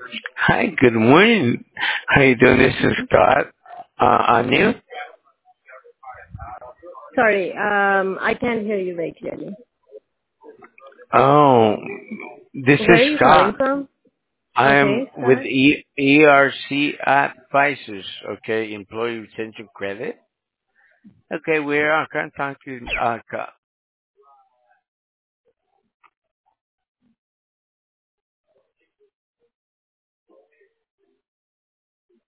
Hi, good morning. How you doing? This is Scott. Anu? Sorry, I can't hear you very clearly. Oh, this Where is are you calling Scott. from? I am Okay, with Scott. ERC Advisors, okay, Employee Retention Credit. Okay, we are contacting